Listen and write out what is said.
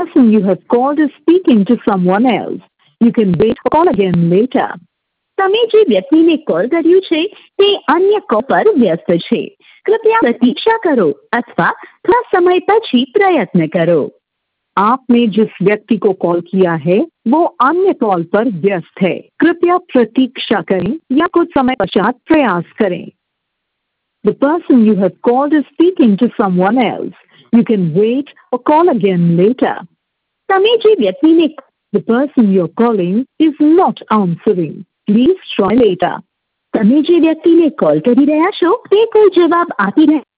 person you have called is speaking to someone else. You can wait or call again later. તમે જે વ્યક્તિને call કર્યું છે તે અન્ય કોલ પર વ્યસ્ત છે. कृपया प्रतीक्षा करो अथवा थोड़ा समय પછી प्रयत्न करो. आपने जिस व्यक्ति को कॉल किया है वो अन्य कॉल पर व्यस्त है. कृपया प्रतीक्षा करें या कुछ समय पश्चात प्रयास करें. The person you have called is speaking to someone else. You can wait or call again later. તમે જે વ્યક્તિને The person you're calling is not answering. Please try later. તમે જે વ્યક્તિને કોલ કરી રહ્યા છો તે કોઈ જવાબ આપી રહ્યા